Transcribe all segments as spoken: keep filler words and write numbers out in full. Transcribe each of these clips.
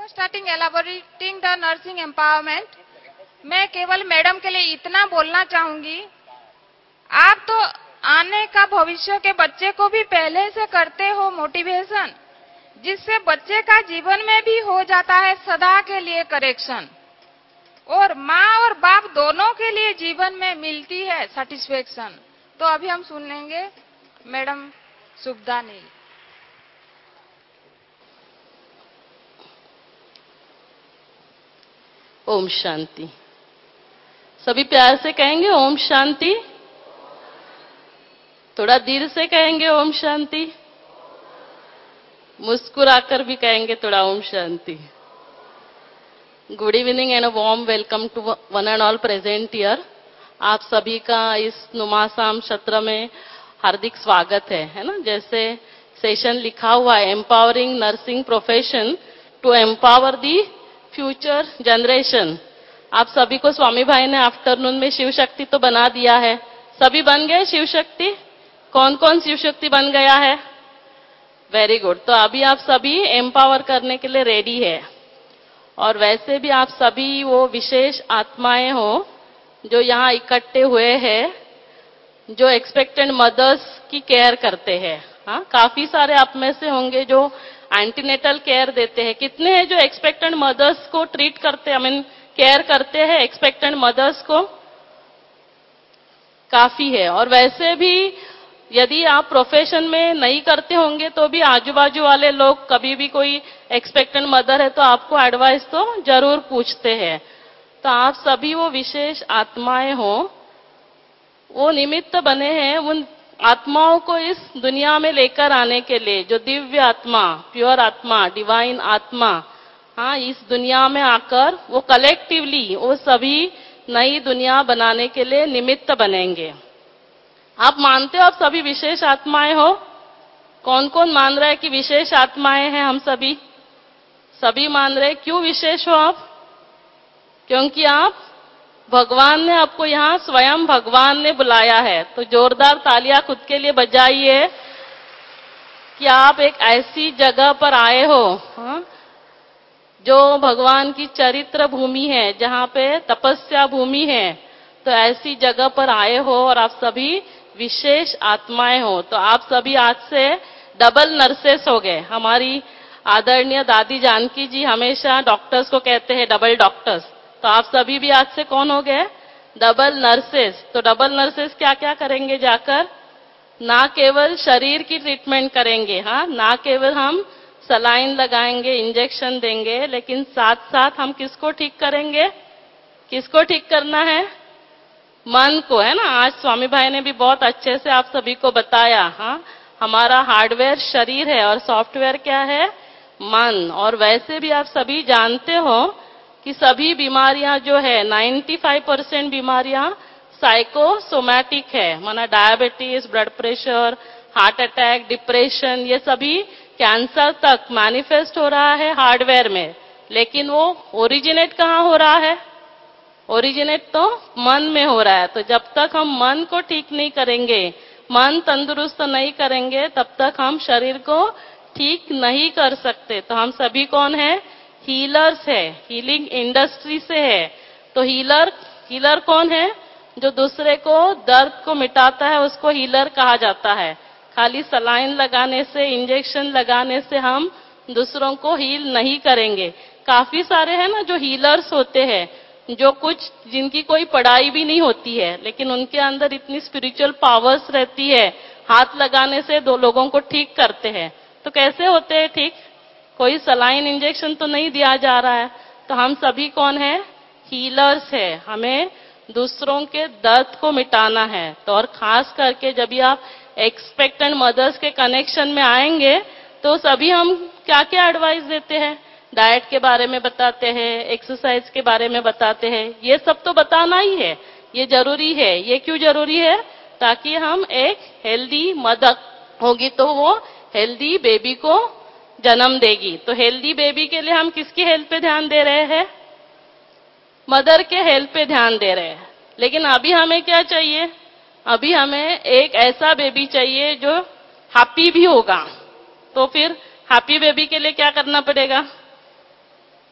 Before starting elaborating the nursing empowerment, मैं केवल madam के लिए इतना बोलना चाहूंगी, आप तो आने का भविष्य के बच्चे को भी पहले से करते हो मोटिवेशन, जिससे बच्चे का जीवन में भी हो जाता है सदा के लिए करेक्शन, और माँ और बाप दोनों के लिए जीवन में मिलती है सेटिस्फेक्शन। तो अभी हम सुन लेंगे मैडम सुखदा नील। ओम शांति। सभी प्यार से कहेंगे ओम शांति। थोड़ा धीरे से कहेंगे ओम शांति। मुस्कुराकर भी कहेंगे थोड़ा Om Shanti. Good evening and a warm welcome to one and all present here. आप सभी का इस नुमासाम सत्र में हार्दिक स्वागत है, है ना। जैसे सेशन लिखा हुआ है, empowering nursing profession to empower the future generation. आप सभी को स्वामी भाई ने आफ्टरनून में शिव शक्ति तो बना दिया है। सभी बन गए शिव शक्ति? कौन कौन शिव शक्ति बन गया है? Very good. तो अभी आप सभी एम्पावर करने के लिए रेडी है। और वैसे भी आप सभी वो विशेष आत्माएं हो जो यहाँ इकट्ठे हुए हैं, जो एक्सपेक्टेंट मदर्स की केयर करते हैं। हाँ, काफी सारे आप में से होंगे जो एंटीनेटल केयर देते हैं। कितने हैं जो एक्सपेक्टेंट मदर्स को ट्रीट करते हैं, आई मीन केयर करते हैं एक्सपेक्टेंट मदर्स को? काफी है। और वैसे भी यदि आप प्रोफेशन में नहीं करते होंगे तो भी आजू बाजू वाले लोग कभी भी कोई एक्सपेक्टेंट मदर है तो आपको एडवाइस तो जरूर पूछते हैं। तो आप सभी वो विशेष आत्माएं हो, वो निमित्त बने हैं उन आत्माओं को इस दुनिया में लेकर आने के लिए, जो दिव्य आत्मा, प्योर आत्मा, डिवाइन आत्मा, हाँ, इस दुनिया में आकर वो कलेक्टिवली वो सभी नई दुनिया बनाने के लिए निमित्त बनेंगे। आप मानते हो आप सभी विशेष आत्माएं हो? कौन कौन मान रहा है कि विशेष आत्माएं हैं हम सभी? सभी मान रहे। क्यों विशेष हो आप? क्योंकि आप भगवान ने आपको यहाँ स्वयं भगवान ने बुलाया है। तो जोरदार तालियां खुद के लिए बजाइए कि आप एक ऐसी जगह पर आए हो, हाँ, जो भगवान की चरित्र भूमि है, जहाँ पे तपस्या भूमि है। तो ऐसी जगह पर आए हो और आप सभी विशेष आत्माएं हो। तो आप सभी आज से डबल नर्सेस हो गए। हमारी आदरणीय दादी जानकी जी हमेशा डॉक्टर्स को कहते हैं डबल डॉक्टर्स। तो आप सभी भी आज से कौन हो गए? Double nurses. तो डबल नर्सेस क्या क्या करेंगे जाकर? ना केवल शरीर की ट्रीटमेंट करेंगे, हाँ, ना केवल हम सलाइन लगाएंगे, इंजेक्शन देंगे, लेकिन साथ साथ हम किसको ठीक करेंगे? किसको ठीक करना है? मन को, है ना। आज स्वामी भाई ने भी बहुत अच्छे से आप सभी को बताया। हाँ, हमारा हार्डवेयर शरीर है और सॉफ्टवेयर क्या है? मन। और वैसे भी आप सभी जानते हो कि सभी बीमारियां जो है पचानवे परसेंट बीमारियां साइकोसोमैटिक है, माना diabetes, blood pressure, heart attack, depression, ये सभी कैंसर तक मैनिफेस्ट हो रहा है हार्डवेयर में। लेकिन वो ओरिजिनेट कहाँ हो रहा है? ओरिजिनेट तो मन में हो रहा है। तो जब तक हम मन को ठीक नहीं करेंगे, मन तंदुरुस्त नहीं करेंगे, तब तक हम शरीर को ठीक नहीं कर सकते। तो हम सभी कौन है? हीलर्स है, हीलिंग इंडस्ट्री से है। तो हीलर हीलर कौन है? जो दूसरे को दर्द को मिटाता है, उसको हीलर कहा जाता है। खाली सलाइन लगाने से, इंजेक्शन लगाने से हम दूसरों को हील नहीं करेंगे। काफी सारे हैं ना जो हीलर्स होते हैं, जो कुछ जिनकी कोई पढ़ाई भी नहीं होती है, लेकिन उनके अंदर इतनी स्पिरिचुअल पावर्स रहती है, हाथ लगाने से दो लोगों को ठीक करते हैं। तो कैसे होते हैं ठीक? कोई सलाइन इंजेक्शन तो नहीं दिया जा रहा है। तो हम सभी कौन है? हीलर्स है। हमें दूसरों के दर्द को मिटाना है। तो और खास करके जब भी आप एक्सपेक्टेंट मदर्स के कनेक्शन में आएंगे तो सभी हम क्या क्या एडवाइस देते हैं? डाइट के बारे में बताते हैं, एक्सरसाइज के बारे में बताते हैं। ये सब तो बताना ही है, ये जरूरी है। ये क्यों जरूरी है? ताकि हम एक हेल्दी मदर होगी तो वो हेल्दी बेबी को जन्म देगी। तो हेल्दी बेबी के लिए हम किसकी हेल्थ पे ध्यान दे रहे हैं? मदर के हेल्थ पे ध्यान दे रहे हैं। लेकिन अभी हमें क्या चाहिए? अभी हमें एक ऐसा बेबी चाहिए जो हैप्पी भी होगा। तो फिर हैप्पी बेबी के लिए क्या करना पड़ेगा?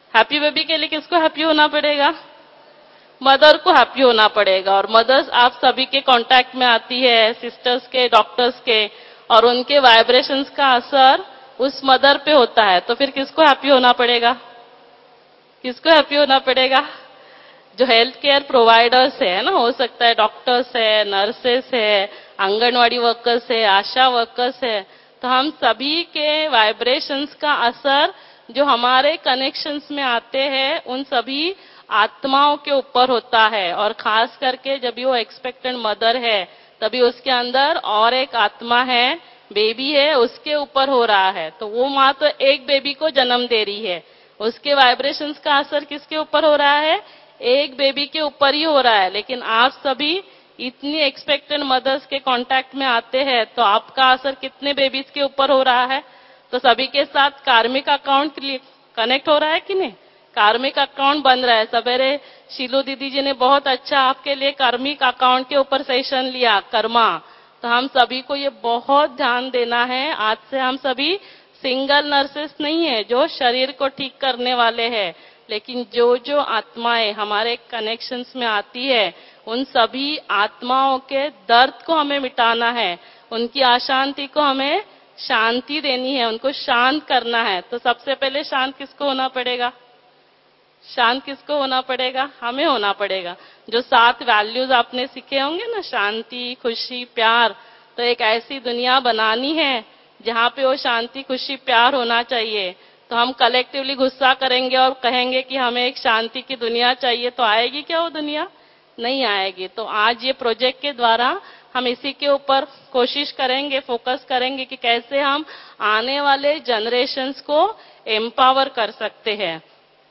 हैप्पी बेबी के लिए किसको हैप्पी होना पड़ेगा? मदर को हैप्पी होना पड़ेगा। और मदर्स आप सभी के कांटेक्ट में आती है, सिस्टर्स के, डॉक्टर्स के, और उनके वाइब्रेशंस का असर उस मदर पे होता है। तो फिर किसको हैप्पी होना पड़ेगा? किसको हैप्पी होना पड़ेगा? जो हेल्थ केयर प्रोवाइडर्स है ना, हो सकता है डॉक्टर्स है, नर्सेस है, आंगनवाड़ी वर्कर्स है, आशा वर्कर्स है, तो हम सभी के वाइब्रेशंस का असर जो हमारे कनेक्शंस में आते हैं उन सभी आत्माओं के ऊपर होता है। और खास करके जब वो एक्सपेक्टेंट मदर है तभी उसके अंदर और एक आत्मा है, बेबी है, उसके ऊपर हो रहा है। तो वो माँ तो एक बेबी को जन्म दे रही है, उसके वाइब्रेशंस का असर किसके ऊपर हो रहा है? एक बेबी के ऊपर ही हो रहा है। लेकिन आप सभी इतनी एक्सपेक्टेंट मदर्स के कांटेक्ट में आते हैं तो आपका असर कितने बेबीज के ऊपर हो रहा है? तो सभी के साथ कार्मिक अकाउंट कनेक्ट हो रहा है कि नहीं? कार्मिक अकाउंट बन रहा है। सवेरे शीलू दीदी जी ने बहुत अच्छा आपके लिए कार्मिक अकाउंट के ऊपर सेशन लिया, कर्मा। तो हम सभी को ये बहुत ध्यान देना है। आज से हम सभी सिंगल नर्सेस नहीं है जो शरीर को ठीक करने वाले हैं, लेकिन जो जो आत्माएं हमारे कनेक्शंस में आती है उन सभी आत्माओं के दर्द को हमें मिटाना है, उनकी अशांति को हमें शांति देनी है, उनको शांत करना है। तो सबसे पहले शांत किसको होना पड़ेगा? शांत किसको होना पड़ेगा? हमें होना पड़ेगा। जो सात वैल्यूज आपने सीखे होंगे ना, शांति, खुशी, प्यार, तो एक ऐसी दुनिया बनानी है जहाँ पे वो शांति, खुशी, प्यार होना चाहिए। तो हम कलेक्टिवली गुस्सा करेंगे और कहेंगे कि हमें एक शांति की दुनिया चाहिए, तो आएगी क्या वो दुनिया? नहीं आएगी। तो आज ये प्रोजेक्ट के द्वारा हम इसी के ऊपर कोशिश करेंगे, फोकस करेंगे कि कैसे हम आने वाले जनरेशन्स को एम्पावर कर सकते हैं।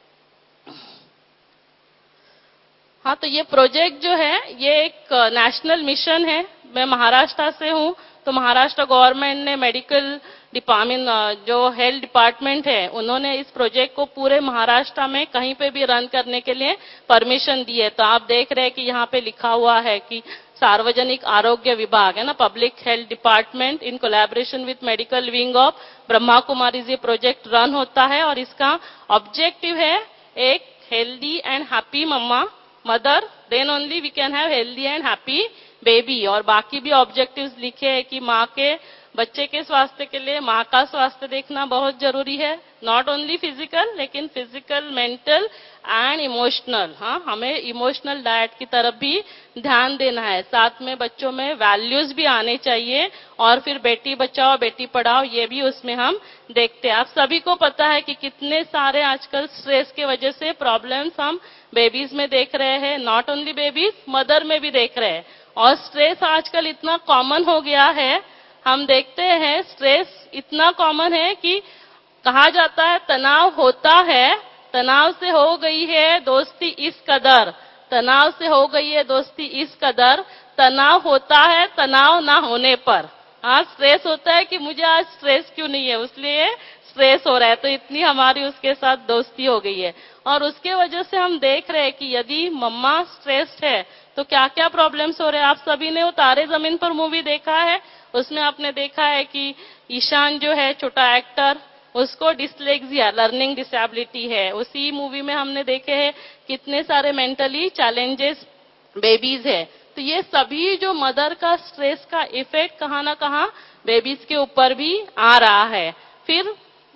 हाँ, तो ये प्रोजेक्ट जो है ये एक नेशनल मिशन है। मैं महाराष्ट्र से हूँ, तो महाराष्ट्र गवर्नमेंट ने मेडिकल डिपार्टमेंट, जो हेल्थ डिपार्टमेंट है, उन्होंने इस प्रोजेक्ट को पूरे महाराष्ट्र में कहीं पे भी रन करने के लिए परमिशन दी है। तो आप देख रहे हैं कि यहाँ पे लिखा हुआ है कि सार्वजनिक आरोग्य विभाग है ना, public health department in collaboration with medical wing of Brahma Kumaris ये प्रोजेक्ट रन होता है। और इसका ऑब्जेक्टिव है एक healthy and happy mamma mother, then only we can have healthy and happy baby. और बाकी भी ऑब्जेक्टिव्स लिखे हैं कि माँ के, बच्चे के स्वास्थ्य के लिए माँ का स्वास्थ्य देखना बहुत जरूरी है, नॉट ओनली फिजिकल लेकिन फिजिकल, मेंटल एंड इमोशनल। हाँ, हमें इमोशनल डाइट की तरफ भी ध्यान देना है। साथ में बच्चों में वैल्यूज भी आने चाहिए। और फिर बेटी बचाओ बेटी पढ़ाओ ये भी उसमें हम देखते हैं। आप सभी को पता है कि कितने सारे आजकल स्ट्रेस के वजह से प्रॉब्लम्स हम बेबीज में देख रहे हैं, नॉट ओनली बेबीज, मदर में भी देख रहे हैं। और स्ट्रेस आजकल इतना कॉमन हो गया है, हम देखते हैं स्ट्रेस इतना कॉमन है कि कहा जाता है तनाव होता है, तनाव से हो गई है दोस्ती इस कदर, तनाव से हो गई है दोस्ती इस कदर, तनाव होता है तनाव ना होने पर। हाँ, स्ट्रेस होता है कि मुझे आज स्ट्रेस क्यों नहीं है, इसलिए स्ट्रेस हो रहा है, तो इतनी हमारी उसके साथ दोस्ती हो गई है। और उसके वजह से हम देख रहे हैं कि यदि मम्मा स्ट्रेस्ड है तो क्या क्या प्रॉब्लम्स हो रहे हैं। आप सभी ने वो तारे जमीन पर मूवी देखा है, उसमें आपने देखा है कि ईशान जो है छोटा एक्टर, उसको डिस्लेक्सिया लर्निंग डिसेबिलिटी है। उसी मूवी में हमने देखे हैं कितने सारे मेंटली चैलेंजेस बेबीज है। तो ये सभी जो मदर का स्ट्रेस का इफेक्ट कहाँ ना कहाँ बेबीज के ऊपर भी आ रहा है। फिर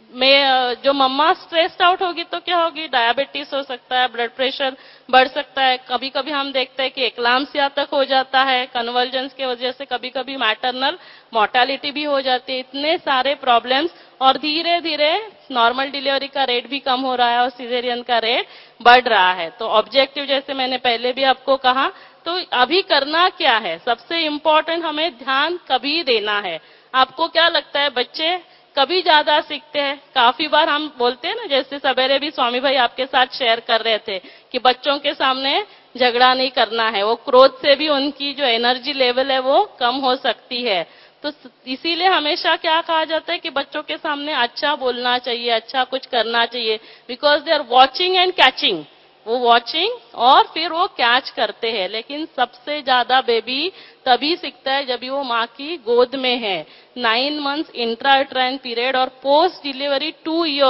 में जो मम्मा स्ट्रेस्ड आउट होगी तो क्या होगी, डायबिटीज हो सकता है, ब्लड प्रेशर बढ़ सकता है, कभी कभी हम देखते हैं कि एक्लाम्सिया तक हो जाता है, कन्वर्जेंस के वजह से कभी कभी मैटरनल मोर्टेलिटी भी हो जाती है, इतने सारे प्रॉब्लम्स। और धीरे धीरे नॉर्मल डिलीवरी का रेट भी कम हो रहा है और सिजेरियन का रेट बढ़ रहा है। तो ऑब्जेक्टिव जैसे मैंने पहले भी आपको कहा, तो अभी करना क्या है, सबसे इम्पोर्टेंट हमें ध्यान कभी देना है। आपको क्या लगता है बच्चे कभी ज्यादा सीखते हैं? काफी बार हम बोलते हैं ना, जैसे सवेरे भी स्वामी भाई आपके साथ शेयर कर रहे थे कि बच्चों के सामने झगड़ा नहीं करना है, वो क्रोध से भी उनकी जो एनर्जी लेवल है वो कम हो सकती है। तो इसीलिए हमेशा क्या कहा जाता है कि बच्चों के सामने अच्छा बोलना चाहिए, अच्छा कुछ करना चाहिए, because they are watching and catching. वो वॉचिंग और फिर वो कैच करते हैं। लेकिन सबसे ज्यादा बेबी तभी सीखता है जब वो माँ की गोद में है। Nine months intra uterine period और पोस्ट डिलीवरी टू इयर्स,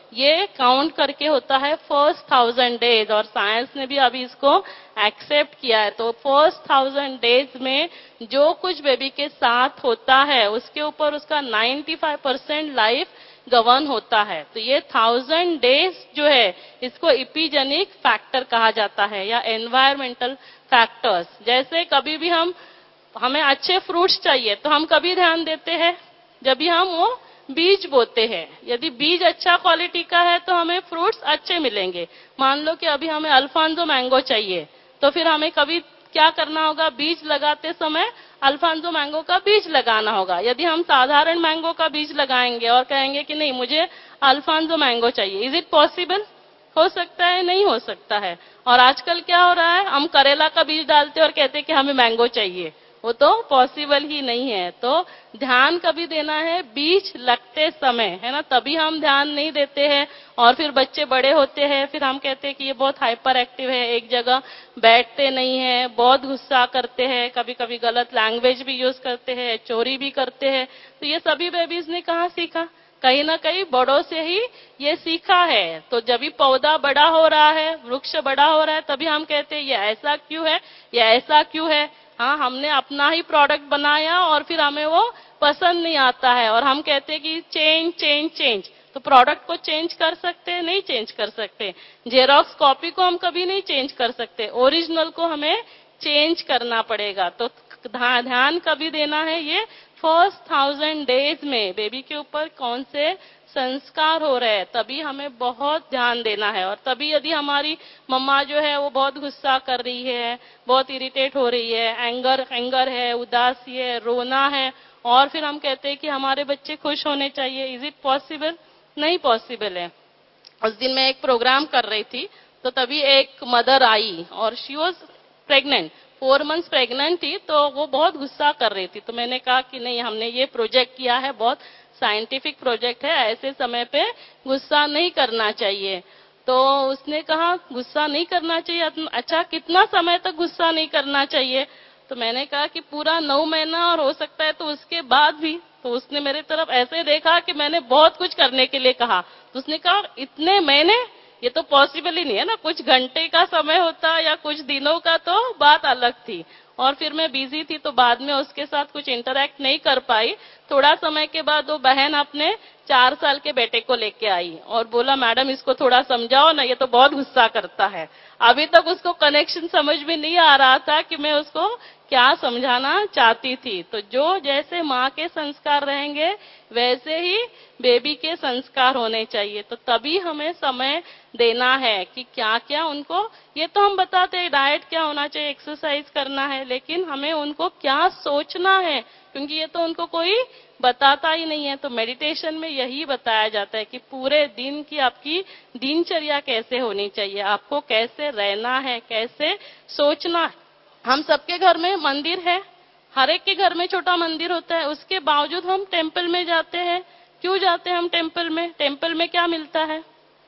ये काउंट करके होता है फर्स्ट थाउजेंड डेज, और साइंस ने भी अभी इसको एक्सेप्ट किया है। तो फर्स्ट थाउजेंड डेज में जो कुछ बेबी के साथ होता है उसके ऊपर उसका पचानवे परसेंट लाइफ गवर्न होता है। तो ये थाउजेंड डेज जो है इसको इपिजेनिक फैक्टर कहा जाता है या एनवायरमेंटल फैक्टर्स। जैसे कभी भी हम हमें अच्छे फ्रूट्स चाहिए तो हम कभी ध्यान देते हैं जब भी हम वो बीज बोते हैं। यदि बीज अच्छा क्वालिटी का है तो हमें फ्रूट्स अच्छे मिलेंगे। मान लो कि अभी हमें अल्फांसो मैंगो चाहिए तो फिर हमें कभी क्या करना होगा, बीज लगाते समय अल्फांसो मैंगो का बीज लगाना होगा। यदि हम साधारण मैंगो का बीज लगाएंगे और कहेंगे कि नहीं मुझे अल्फांसो मैंगो चाहिए, इज इट पॉसिबल? हो सकता है? नहीं हो सकता है। और आजकल क्या हो रहा है, हम करेला का बीज डालते हैं और कहते हैं कि हमें मैंगो चाहिए, वो तो पॉसिबल ही नहीं है। तो ध्यान कभी देना है बीज लगते समय, है ना, तभी हम ध्यान नहीं देते हैं। और फिर बच्चे बड़े होते हैं, फिर हम कहते हैं कि ये बहुत हाइपर एक्टिव है, एक जगह बैठते नहीं है, बहुत गुस्सा करते हैं, कभी कभी गलत लैंग्वेज भी यूज करते हैं, चोरी भी करते हैं। तो ये सभी बेबीज ने कहाँ सीखा? कहीं ना कहीं बड़ों से ही ये सीखा है। तो जब भी पौधा बड़ा हो रहा है, वृक्ष बड़ा हो रहा है, तभी हम कहते हैं ये ऐसा क्यों है, ये ऐसा क्यों है। हाँ, हमने अपना ही प्रोडक्ट बनाया और फिर हमें वो पसंद नहीं आता है और हम कहते हैं कि चेंज चेंज चेंज। तो प्रोडक्ट को चेंज कर सकते हैं? नहीं चेंज कर सकते। जेरोक्स कॉपी को हम कभी नहीं चेंज कर सकते, ओरिजिनल को हमें चेंज करना पड़ेगा। तो ध्यान कभी देना है ये फर्स्ट थाउजेंड डेज में बेबी के ऊपर कौन से संस्कार हो रहे हैं, तभी हमें बहुत ध्यान देना है। और तभी यदि हमारी मम्मा जो है वो बहुत गुस्सा कर रही है, बहुत इरिटेट हो रही है, एंगर एंगर है, उदासी है, रोना है, और फिर हम कहते हैं कि हमारे बच्चे खुश होने चाहिए, इज इट पॉसिबल? नहीं पॉसिबल है। उस दिन मैं एक प्रोग्राम कर रही थी तो तभी एक मदर आई और she was pregnant, four months pregnant थी। तो वो बहुत गुस्सा कर रही थी। तो मैंने कहा कि नहीं, हमने ये प्रोजेक्ट किया है, बहुत साइंटिफिक प्रोजेक्ट है, ऐसे समय पे गुस्सा नहीं करना चाहिए। तो उसने कहा गुस्सा नहीं करना चाहिए, अच्छा कितना समय तक गुस्सा नहीं करना चाहिए? तो मैंने कहा कि पूरा नौ महीना और हो सकता है तो उसके बाद भी। तो उसने मेरे तरफ ऐसे देखा कि मैंने बहुत कुछ करने के लिए कहा। तो उसने कहा इतने महीने, ये तो पॉसिबल ही नहीं है ना, कुछ घंटे का समय होता या कुछ दिनों का तो बात अलग थी। और फिर मैं बिजी थी तो बाद में उसके साथ कुछ इंटरेक्ट नहीं कर पाई। थोड़ा समय के बाद वो बहन अपने चार साल के बेटे को लेके आई और बोला मैडम इसको थोड़ा समझाओ ना, ये तो बहुत गुस्सा करता है। अभी तक उसको कनेक्शन समझ में नहीं आ रहा था कि मैं उसको क्या समझाना चाहती थी। तो जो जैसे माँ के संस्कार रहेंगे वैसे ही बेबी के संस्कार होने चाहिए। तो तभी हमें समय देना है कि क्या क्या उनको, ये तो हम बताते हैं डाइट क्या होना चाहिए, एक्सरसाइज करना है, लेकिन हमें उनको क्या सोचना है, क्योंकि ये तो उनको कोई बताता ही नहीं है। तो मेडिटेशन में यही बताया जाता है कि पूरे दिन की आपकी दिनचर्या कैसे होनी चाहिए, आपको कैसे रहना है, कैसे सोचना है। हम सबके घर में मंदिर है, हर एक के घर में छोटा मंदिर होता है, उसके बावजूद हम टेम्पल में जाते हैं। क्यों जाते हैं हम टेम्पल में? टेम्पल में क्या मिलता है?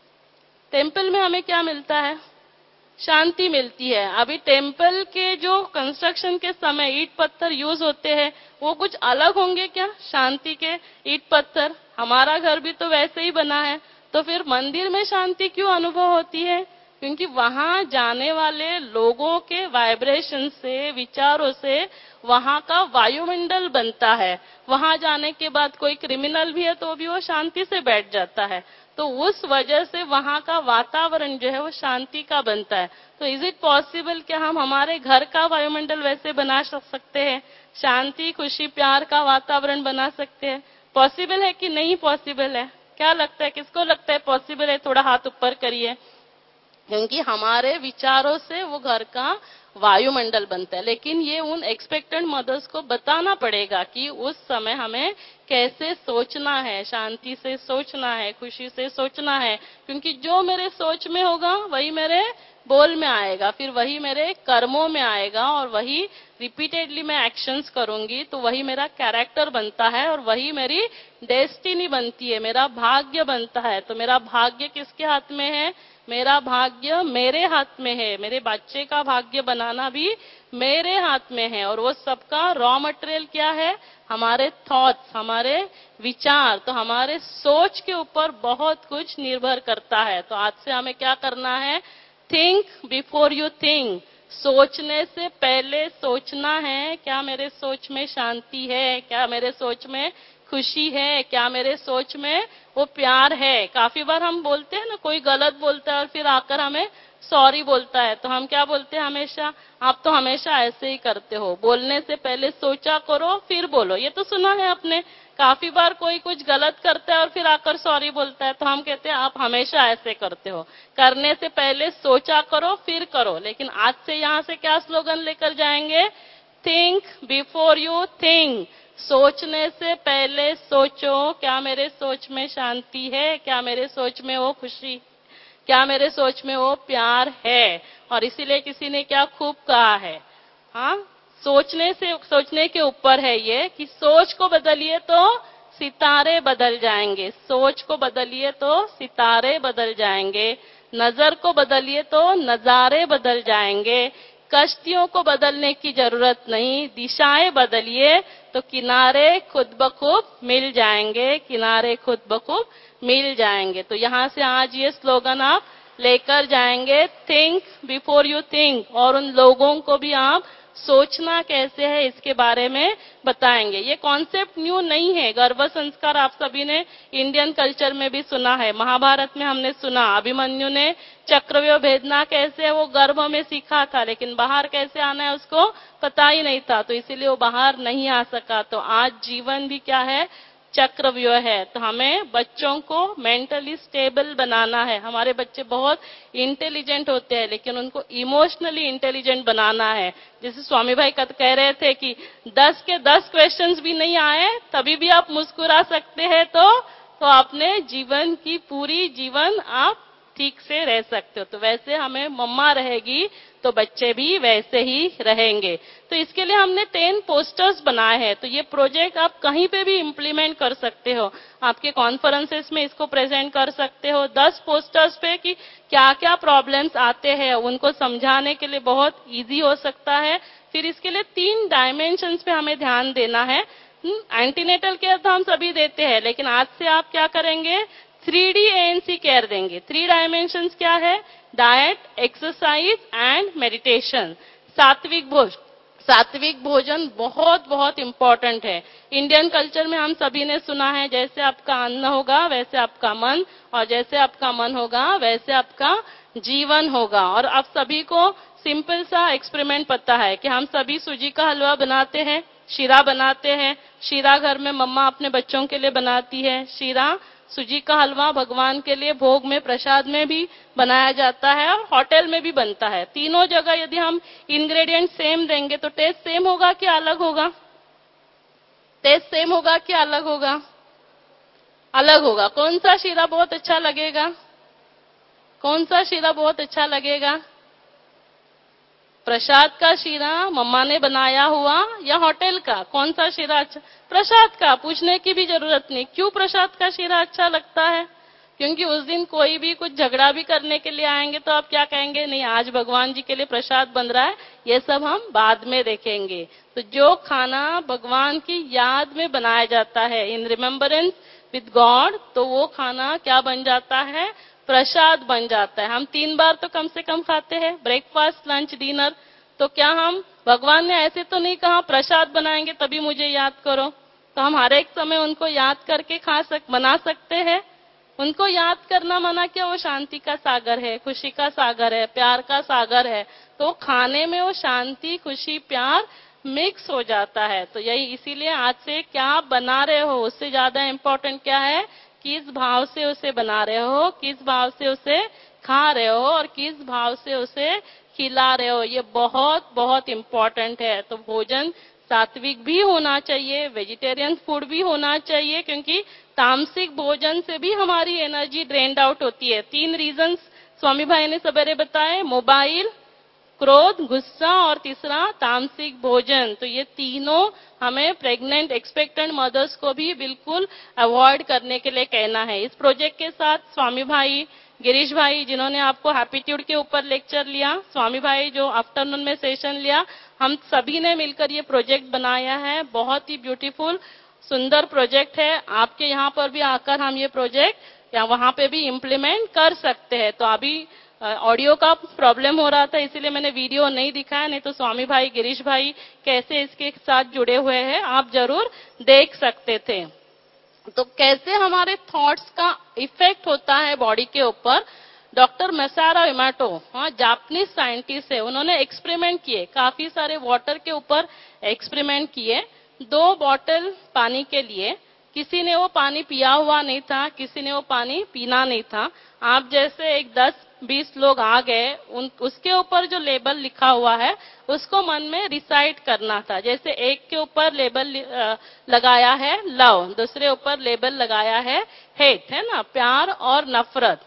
टेम्पल में हमें क्या मिलता है? शांति मिलती है। अभी टेम्पल के जो कंस्ट्रक्शन के समय ईंट पत्थर यूज होते हैं वो कुछ अलग होंगे क्या शांति के ईंट पत्थर? हमारा घर भी तो वैसे ही बना है। तो फिर मंदिर में शांति क्यों अनुभव होती है? क्योंकि वहां जाने वाले लोगों के वाइब्रेशन से, विचारों से वहां का वायुमंडल बनता है। वहां जाने के बाद कोई क्रिमिनल भी है तो भी वो शांति से बैठ जाता है। तो उस वजह से वहां का वातावरण जो है वो शांति का बनता है। तो इज इट पॉसिबल क्या हम हमारे घर का वायुमंडल वैसे बना सकते हैं, शांति खुशी प्यार का वातावरण बना सकते हैं? पॉसिबल है कि नहीं पॉसिबल है? क्या लगता है, किसको लगता है पॉसिबल है? थोड़ा हाथ ऊपर करिए। क्योंकि हमारे विचारों से वो घर का वायुमंडल बनता है। लेकिन ये उन एक्सपेक्टेंट मदर्स को बताना पड़ेगा कि उस समय हमें कैसे सोचना है, शांति से सोचना है, खुशी से सोचना है। क्योंकि जो मेरे सोच में होगा वही मेरे बोल में आएगा, फिर वही मेरे कर्मों में आएगा और वही रिपीटेडली मैं एक्शंस करूंगी तो वही मेरा कैरेक्टर बनता है और वही मेरी डेस्टिनी बनती है, मेरा भाग्य बनता है। तो मेरा भाग्य किसके हाथ में है? मेरा भाग्य मेरे हाथ में है। मेरे बच्चे का भाग्य बनाना भी मेरे हाथ में है और वो सबका रॉ मटेरियल क्या है? हमारे थॉट्स, हमारे विचार। तो हमारे सोच के ऊपर बहुत कुछ निर्भर करता है। तो आज से हमें क्या करना है? Think before you think. सोचने से पहले सोचना है, क्या मेरे सोच में शांति है, क्या मेरे सोच में खुशी है, क्या मेरे सोच में वो प्यार है। काफी बार हम बोलते हैं ना, कोई गलत बोलता है और फिर आकर हमें सॉरी बोलता है, तो हम क्या बोलते हैं हमेशा? आप तो हमेशा ऐसे ही करते हो, बोलने से पहले सोचा करो फिर बोलो। ये तो सुना है आपने। काफी बार कोई कुछ गलत करता है और फिर आकर सॉरी बोलता है, तो हम कहते हैं आप हमेशा ऐसे करते हो, करने से पहले सोचा करो फिर करो। लेकिन आज से यहाँ से क्या स्लोगन लेकर जाएंगे? Think before you think. सोचने से पहले सोचो, क्या मेरे सोच में शांति है, क्या मेरे सोच में वो खुशी, क्या मेरे सोच में वो प्यार है। और इसीलिए किसी ने क्या खूब कहा है, हाँ, सोचने से सोचने के ऊपर है ये कि सोच को बदलिए तो सितारे बदल जाएंगे, सोच को बदलिए तो सितारे बदल जाएंगे, नजर को बदलिए तो नजारे बदल जाएंगे। कश्तियों को बदलने की जरूरत नहीं, दिशाएं बदलिए तो किनारे खुद ब खुद मिल जाएंगे, किनारे खुद ब खुद मिल जाएंगे। तो यहाँ से आज ये स्लोगन आप लेकर जाएंगे, थिंक बिफोर यू थिंक। और उन लोगों को भी आप सोचना कैसे है इसके बारे में बताएंगे। ये कॉन्सेप्ट न्यू नहीं है। गर्भ संस्कार आप सभी ने इंडियन कल्चर में भी सुना है, महाभारत में हमने सुना, अभिमन्यु ने चक्रव्यूह भेदना कैसे वो गर्भ में सीखा था, लेकिन बाहर कैसे आना है उसको पता ही नहीं था, तो इसीलिए वो बाहर नहीं आ सका। तो आज जीवन भी क्या है? चक्रव्यूह है। तो हमें बच्चों को मेंटली स्टेबल बनाना है। हमारे बच्चे बहुत इंटेलिजेंट होते हैं, लेकिन उनको इमोशनली इंटेलिजेंट बनाना है। जैसे स्वामी भाई कह रहे थे कि दस के दस क्वेश्चंस भी नहीं आए तभी भी आप मुस्कुरा सकते हैं, तो तो आपने जीवन की पूरी जीवन आप ठीक से रह सकते हो। तो वैसे हमें मम्मा रहेगी तो बच्चे भी वैसे ही रहेंगे। तो इसके लिए हमने टेन पोस्टर्स बनाए हैं। तो ये प्रोजेक्ट आप कहीं पे भी इम्प्लीमेंट कर सकते हो, आपके कॉन्फ्रेंसेस में इसको प्रेजेंट कर सकते हो। दस पोस्टर्स पे कि क्या क्या प्रॉब्लम्स आते हैं उनको समझाने के लिए बहुत इजी हो सकता है। फिर इसके लिए तीन डायमेंशंस पे हमें ध्यान देना है। एंटीनेटल केयर तो हम सभी देते हैं, लेकिन आज से आप क्या करेंगे? Three D A N C care देंगे। थ्री डायमेंशंस क्या है? Diet, exercise and meditation. सात्विक भोजन, सात्विक भोजन बहुत बहुत इम्पोर्टेंट है। इंडियन कल्चर में हम सभी ने सुना है, जैसे आपका अन्न होगा वैसे आपका मन, और जैसे आपका मन होगा वैसे आपका जीवन होगा। और आप सभी को सिंपल सा एक्सपेरिमेंट पता है कि हम सभी सूजी का हलवा बनाते हैं, शीरा बनाते हैं। शीरा घर में मम्मा अपने बच्चों के लिए बनाती है। शीरा, सूजी का हलवा भगवान के लिए भोग में, प्रसाद में भी बनाया जाता है और होटल में भी बनता है। तीनों जगह यदि हम इंग्रेडिएंट सेम देंगे तो टेस्ट सेम होगा कि अलग होगा? टेस्ट सेम होगा कि अलग होगा? अलग होगा। कौन सा शीरा बहुत अच्छा लगेगा? कौन सा शीरा बहुत अच्छा लगेगा? प्रसाद का शीरा मम्मा ने बनाया हुआ या होटल का? कौन सा शीरा अच्छा? प्रसाद का। पूछने की भी जरूरत नहीं। क्यों प्रसाद का शीरा अच्छा लगता है? क्योंकि उस दिन कोई भी कुछ झगड़ा भी करने के लिए आएंगे तो आप क्या कहेंगे? नहीं, आज भगवान जी के लिए प्रसाद बन रहा है, ये सब हम बाद में देखेंगे। तो जो खाना भगवान की याद में बनाया जाता है, इन रिमेम्बरेंस विद गॉड, तो वो खाना क्या बन जाता है? प्रसाद बन जाता है। हम तीन बार तो कम से कम खाते हैं, ब्रेकफास्ट, लंच, डिनर। तो क्या हम, भगवान ने ऐसे तो नहीं कहा प्रसाद बनाएंगे तभी मुझे याद करो। तो हम हर एक समय उनको याद करके खा सक बना सकते हैं। उनको याद करना माना क्या? वो शांति का सागर है, खुशी का सागर है, प्यार का सागर है। तो खाने में वो शांति, खुशी, प्यार मिक्स हो जाता है। तो यही, इसीलिए आज से क्या बना रहे हो उससे ज्यादा इम्पोर्टेंट क्या है? किस भाव से उसे बना रहे हो, किस भाव से उसे खा रहे हो और किस भाव से उसे खिला रहे हो, ये बहुत बहुत इम्पोर्टेंट है। तो भोजन सात्विक भी होना चाहिए, वेजिटेरियन फूड भी होना चाहिए, क्योंकि तामसिक भोजन से भी हमारी एनर्जी ड्रेन्ड आउट होती है। तीन रीजंस स्वामी भाई ने सवेरे बताए, मोबाइल, क्रोध, गुस्सा और तीसरा तामसिक भोजन। तो ये तीनों हमें प्रेग्नेंट एक्सपेक्टेंट मदर्स को भी बिल्कुल अवॉइड करने के लिए कहना है। इस प्रोजेक्ट के साथ स्वामी भाई, गिरीश भाई जिन्होंने आपको हैप्टीट्यूड के ऊपर लेक्चर लिया, स्वामी भाई जो आफ्टरनून में सेशन लिया, हम सभी ने मिलकर ये प्रोजेक्ट बनाया है। बहुत ही ब्यूटीफुल सुंदर प्रोजेक्ट है। आपके यहाँ पर भी आकर हम ये प्रोजेक्ट या वहां पे भी इम्प्लीमेंट कर सकते हैं। तो अभी ऑडियो का प्रॉब्लम हो रहा था, इसीलिए मैंने वीडियो नहीं दिखाया, नहीं तो स्वामी भाई, गिरीश भाई कैसे इसके साथ जुड़े हुए हैं आप जरूर देख सकते थे। तो कैसे हमारे थॉट्स का इफेक्ट होता है बॉडी के ऊपर, डॉक्टर मसारो इमोटो, हाँ जापानीज साइंटिस्ट है, उन्होंने एक्सपेरिमेंट किए, काफी सारे वाटर के ऊपर एक्सपेरिमेंट किए। दो बॉटल पानी के लिए, किसी ने वो पानी पिया हुआ नहीं था, किसी ने वो पानी पीना नहीं था। आप जैसे एक दस बीस लोग आ गए, उन उसके ऊपर जो लेबल लिखा हुआ है उसको मन में रिसाइट करना था। जैसे एक के ऊपर लेबल लगाया है लव, दूसरे ऊपर लेबल लगाया है हेट, है ना, प्यार और नफरत।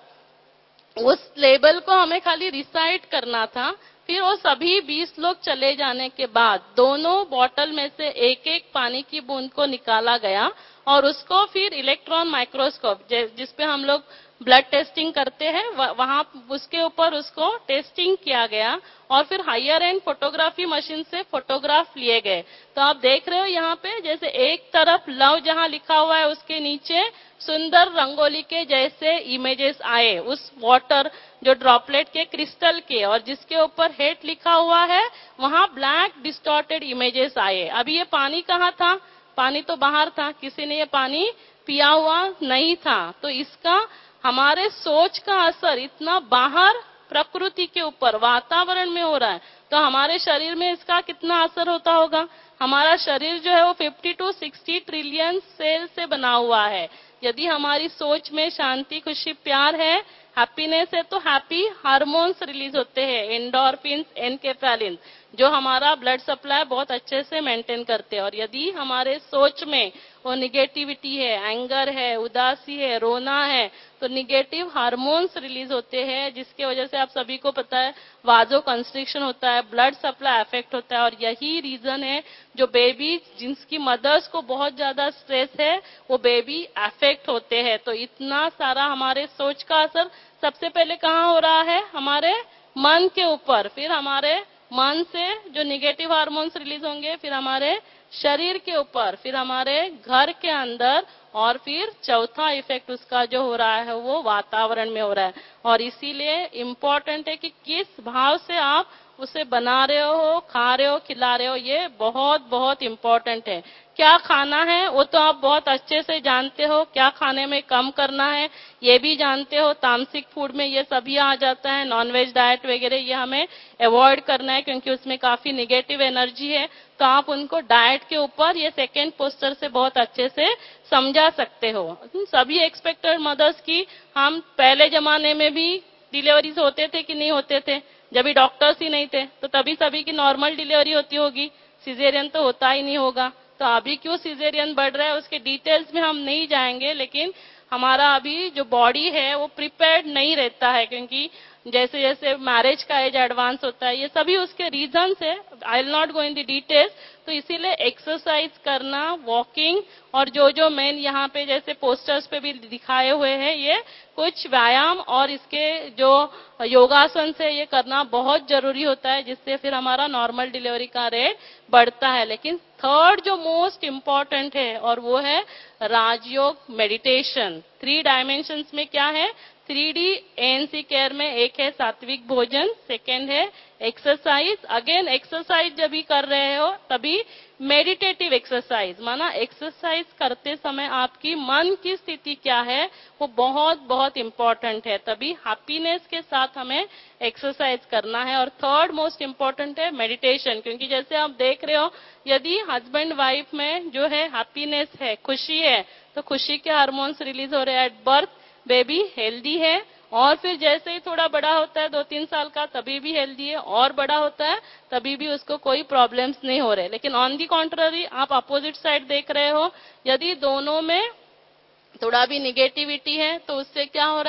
उस लेबल को हमें खाली रिसाइट करना था। फिर वो सभी बीस लोग चले जाने के बाद दोनों बॉटल में से एक एक पानी की बूंद को निकाला गया और उसको फिर इलेक्ट्रॉन माइक्रोस्कोप जिसपे हम लोग ब्लड टेस्टिंग करते हैं वहां उसके ऊपर उसको टेस्टिंग किया गया और फिर हायर एंड फोटोग्राफी मशीन से फोटोग्राफ लिए गए। तो आप देख रहे हो यहाँ पे जैसे एक तरफ लव जहाँ लिखा हुआ है उसके नीचे सुंदर रंगोली के जैसे इमेजेस आए उस वाटर जो ड्रॉपलेट के क्रिस्टल के, और जिसके ऊपर हेट लिखा हुआ है वहां ब्लैक डिस्टॉर्टेड इमेजेस आए। अभी ये पानी कहाँ था? पानी तो बाहर था, किसी ने ये पानी पिया हुआ नहीं था। तो इसका हमारे सोच का असर इतना बाहर प्रकृति के ऊपर वातावरण में हो रहा है, तो हमारे शरीर में इसका कितना असर होता होगा। हमारा शरीर जो है वो fifty to sixty trillion cell से बना हुआ है। यदि हमारी सोच में शांति, खुशी, प्यार है, हैप्पीनेस है, तो हैप्पी हार्मोन्स रिलीज होते हैं, एंडोर्फिन्स, एनकेफेलिन, जो हमारा ब्लड सप्लाई बहुत अच्छे से मेंटेन करते हैं। और यदि हमारे सोच में वो निगेटिविटी है, एंगर है, उदासी है, रोना है, तो निगेटिव हार्मोन्स रिलीज होते हैं, जिसके वजह से आप सभी को पता है वाजो कंस्ट्रिक्शन होता है, ब्लड सप्लाई अफेक्ट होता है। और यही रीजन है जो बेबी जिनकी मदर्स को बहुत ज्यादा स्ट्रेस है वो बेबी अफेक्ट होते हैं। तो इतना सारा हमारे सोच का असर सबसे पहले कहाँ हो रहा है? हमारे मन के ऊपर, फिर हमारे मन से जो निगेटिव हार्मोन्स रिलीज होंगे, फिर हमारे शरीर के ऊपर, फिर हमारे घर के अंदर, और फिर चौथा इफेक्ट उसका जो हो रहा है वो वातावरण में हो रहा है। और इसीलिए इम्पोर्टेंट है कि किस भाव से आप उसे बना रहे हो, खा रहे हो, खिला रहे हो, ये बहुत बहुत इम्पोर्टेंट है। क्या खाना है वो तो आप बहुत अच्छे से जानते हो, क्या खाने में कम करना है ये भी जानते हो। तामसिक फूड में ये सभी आ जाता है, नॉनवेज डाइट वगैरह ये हमें अवॉइड करना है क्योंकि उसमें काफी निगेटिव एनर्जी है। तो आप उनको डाइट के ऊपर ये सेकेंड पोस्टर से बहुत अच्छे से समझा सकते हो। सभी एक्सपेक्टेड मदर्स की हम पहले जमाने में भी डिलीवरीज होते थे कि नहीं होते थे? जब भी डॉक्टर्स ही नहीं थे तो तभी सभी की नॉर्मल डिलीवरी होती होगी, सिजेरियन तो होता ही नहीं होगा। तो अभी क्यों सिजेरियन बढ़ रहा है उसके डिटेल्स में हम नहीं जाएंगे, लेकिन हमारा अभी जो बॉडी है वो प्रिपेयर्ड नहीं रहता है, क्योंकि जैसे जैसे मैरिज का एज एडवांस होता है, ये सभी उसके रीजन है। I will not go in the details. तो इसीलिए एक्सरसाइज करना, वॉकिंग, और जो जो मेन यहाँ पे जैसे पोस्टर्स पे भी दिखाए हुए हैं ये कुछ व्यायाम और इसके जो योगासन से ये करना बहुत जरूरी होता है, जिससे फिर हमारा नॉर्मल डिलीवरी का रेट बढ़ता है। लेकिन थर्ड जो मोस्ट इम्पोर्टेंट है और वो है राजयोग मेडिटेशन। थ्री डायमेंशंस में क्या है? थ्री डी एएनसी केयर में एक है सात्विक भोजन, सेकेंड है एक्सरसाइज। अगेन एक्सरसाइज जब भी कर रहे हो तभी मेडिटेटिव एक्सरसाइज, माना एक्सरसाइज करते समय आपकी मन की स्थिति क्या है वो बहुत बहुत इम्पोर्टेंट है, तभी हैप्पीनेस के साथ हमें एक्सरसाइज करना है। और थर्ड मोस्ट इम्पोर्टेंट है मेडिटेशन, क्योंकि जैसे आप देख रहे हो यदि हस्बैंड वाइफ में जो है हैप्पीनेस है, खुशी है, तो खुशी के हार्मोन्स रिलीज हो रहे हैं एट बर्थ, बेबी हेल्दी है, और फिर जैसे ही थोड़ा बड़ा होता है दो तीन साल का तभी भी हेल्दी है, और बड़ा होता है तभी भी उसको कोई प्रॉब्लम्स नहीं हो रहे। लेकिन ऑन दी कॉन्ट्ररी आप अपोजिट साइड देख रहे हो, यदि दोनों में थोड़ा भी निगेटिविटी है तो उससे क्या हो रहा है?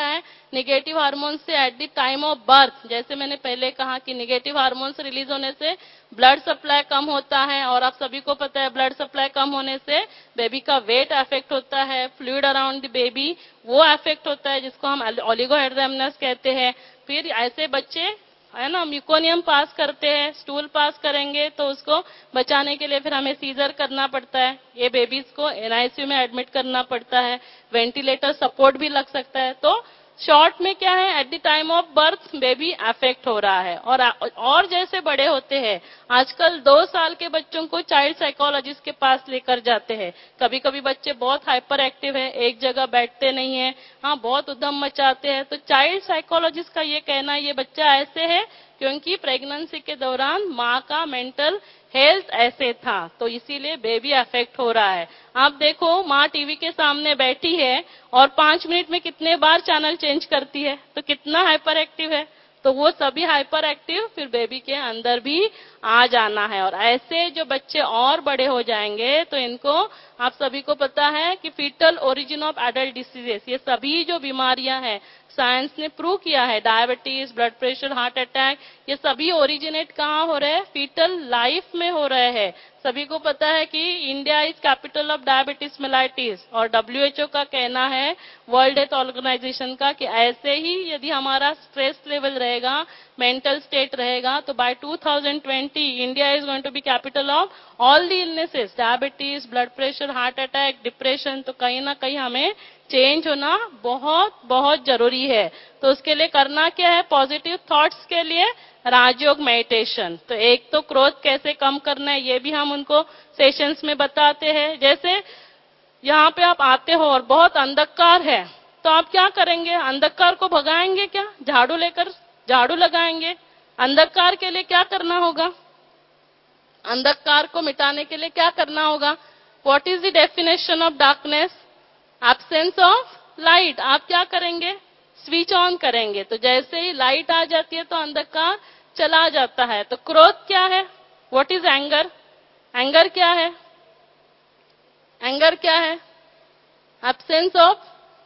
निगेटिव हार्मोन्स से at the time of birth, जैसे मैंने पहले कहा कि निगेटिव हार्मोन्स रिलीज होने से ब्लड सप्लाई कम होता है, और आप सभी को पता है ब्लड सप्लाई कम होने से बेबी का वेट अफेक्ट होता है, फ्लूइड अराउंड द बेबी वो अफेक्ट होता है, जिसको हम ओलिगोहेड्रामनस कहते हैं। फिर ऐसे बच्चे है ना म्यूकोनियम पास करते हैं, स्टूल पास करेंगे तो उसको बचाने के लिए फिर हमें सीजर करना पड़ता है, ये बेबीज को एनआईसीयू में एडमिट करना पड़ता है, वेंटिलेटर सपोर्ट भी लग सकता है। तो शॉर्ट में क्या है, at the time of birth baby affect हो रहा है। और और जैसे बड़े होते हैं, आजकल दो साल के बच्चों को चाइल्ड साइकोलॉजिस्ट के पास लेकर जाते हैं। कभी कभी बच्चे बहुत हाइपर एक्टिव है, एक जगह बैठते नहीं है, हाँ बहुत उधम मचाते हैं, तो चाइल्ड साइकोलॉजिस्ट का ये कहना है ये बच्चा ऐसे है क्योंकि प्रेगनेंसी के दौरान माँ का मेंटल हेल्थ ऐसे था, तो इसीलिए बेबी अफेक्ट हो रहा है। आप देखो माँ टीवी के सामने बैठी है और पांच मिनट में कितने बार चैनल चेंज करती है, तो कितना हाइपर एक्टिव है। तो वो सभी हाइपर एक्टिव फिर बेबी के अंदर भी आ जाना है। और ऐसे जो बच्चे और बड़े हो जाएंगे तो इनको, आप सभी को पता है कि fetal origin of adult diseases, ये सभी जो बीमारियां हैं साइंस ने प्रूव किया है, diabetes, blood pressure, heart attack, ये सभी ओरिजिनेट कहाँ हो रहे हैं, फीटल लाइफ में हो रहे हैं। सभी को पता है कि India is capital of diabetes mellitus, और डब्ल्यूएचओ का कहना है, वर्ल्ड हेल्थ ऑर्गेनाइजेशन का, कि ऐसे ही यदि हमारा स्ट्रेस लेवल रहेगा, मेंटल स्टेट रहेगा, तो by two thousand twenty India is going to be capital of all the illnesses, diabetes, blood pressure, heart attack, depression. तो कहीं ना कहीं हमें चेंज होना बहुत बहुत जरूरी है। तो उसके लिए करना क्या है, पॉजिटिव थॉट्स के लिए राजयोग मेडिटेशन। तो एक तो क्रोध कैसे कम करना है ये भी हम उनको सेशंस में बताते हैं। जैसे यहाँ पे आप आते हो और बहुत अंधकार है, तो आप क्या करेंगे, अंधकार को भगाएंगे क्या, झाड़ू लेकर झाड़ू लगाएंगे। अंधकार के लिए क्या करना होगा, अंधकार को मिटाने के लिए क्या करना होगा, what is the definition of darkness, absence of light. आप क्या करेंगे, स्विच ऑन करेंगे। तो जैसे ही लाइट आ जाती है तो अंधकार चला जाता है। तो क्रोध क्या है, व्हाट इज एंगर, एंगर क्या है, एंगर क्या है, एब्सेंस ऑफ,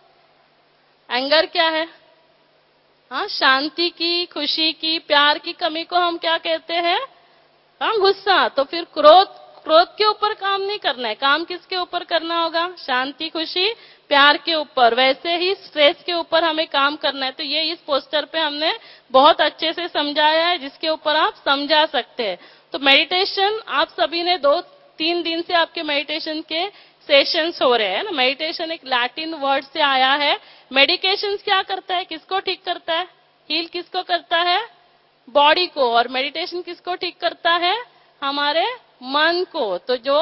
एंगर क्या है, हाँ शांति की, खुशी की, प्यार की कमी को हम क्या कहते हैं, हाँ गुस्सा। तो फिर क्रोध, क्रोध के ऊपर काम नहीं करना है, काम किसके ऊपर करना होगा, शांति, खुशी, प्यार के ऊपर। वैसे ही स्ट्रेस के ऊपर हमें काम करना है। तो ये इस पोस्टर पे हमने बहुत अच्छे से समझाया है, जिसके ऊपर आप समझा सकते हैं। तो मेडिटेशन आप सभी ने दो तीन दिन से आपके मेडिटेशन के सेशंस हो रहे हैं ना। मेडिटेशन एक लैटिन वर्ड से आया है। मेडिकेशन क्या करता है, किसको ठीक करता है, हील किसको करता है, बॉडी को। और मेडिटेशन किसको ठीक करता है, हमारे मन को। तो जो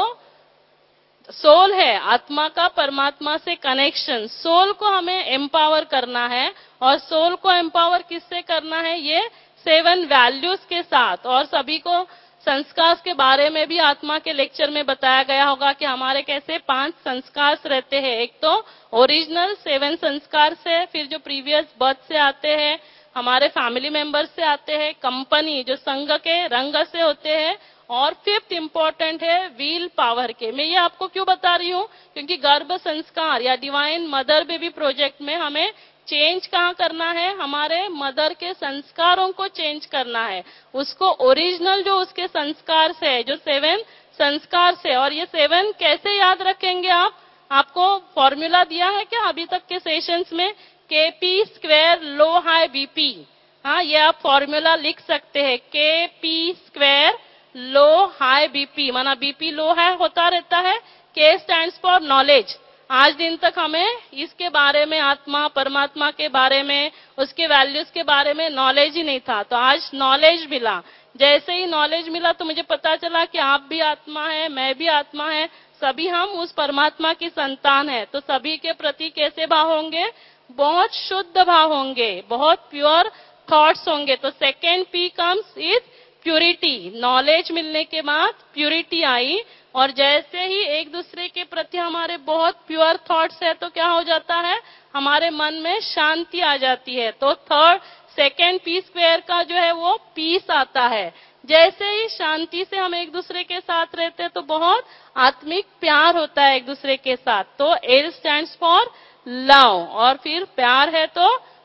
सोल है, आत्मा का परमात्मा से कनेक्शन, सोल को हमें एम्पावर करना है। और सोल को एम्पावर किससे करना है, ये सेवन वैल्यूज के साथ। और सभी को संस्कार के बारे में भी आत्मा के लेक्चर में बताया गया होगा कि हमारे कैसे पांच संस्कार रहते हैं। एक तो ओरिजिनल सेवन संस्कार से, फिर जो प्रीवियस बर्थ से आते हैं, हमारे फैमिली मेंबर्स से आते हैं, कंपनी जो संघ के रंग से होते हैं, और फिफ्थ इंपॉर्टेंट है व्हील पावर के। मैं ये आपको क्यों बता रही हूँ, क्योंकि गर्भ संस्कार या डिवाइन मदर बेबी प्रोजेक्ट में हमें चेंज कहाँ करना है, हमारे मदर के संस्कारों को चेंज करना है, उसको ओरिजिनल जो उसके संस्कार से है, जो सेवन संस्कार से। और ये सेवन कैसे याद रखेंगे आप, आपको फॉर्मूला दिया है क्या अभी तक के सेशंस में, K P square low high BP. हाँ ये आप फॉर्मूला लिख सकते हैं, K P square low high BP, माना बीपी लो हाई होता रहता है। के स्टैंड्स फॉर नॉलेज। आज दिन तक हमें इसके बारे में, आत्मा परमात्मा के बारे में, उसके वैल्यूज के बारे में नॉलेज ही नहीं था। तो आज नॉलेज मिला। जैसे ही नॉलेज मिला तो मुझे पता चला कि आप भी आत्मा है, मैं भी आत्मा है, सभी हम उस परमात्मा की संतान है। तो सभी के प्रति कैसे भाव होंगे, बहुत शुद्ध भाव होंगे, बहुत प्योर थॉट्स होंगे। तो second P comes is purity. Knowledge मिलने के बाद प्यूरिटी आई। और जैसे ही एक दूसरे के प्रति हमारे बहुत प्योर थॉट्स है तो क्या हो जाता है, हमारे मन में शांति आ जाती है। तो थर्ड सेकेंड पी स्क्वायर का जो है वो पीस आता है। जैसे ही शांति से हम एक दूसरे के साथ रहते हैं तो बहुत आत्मिक प्यार होता है एक दूसरे के साथ। तो एल स्टैंड्स फॉर लव। और फिर प्यार है तो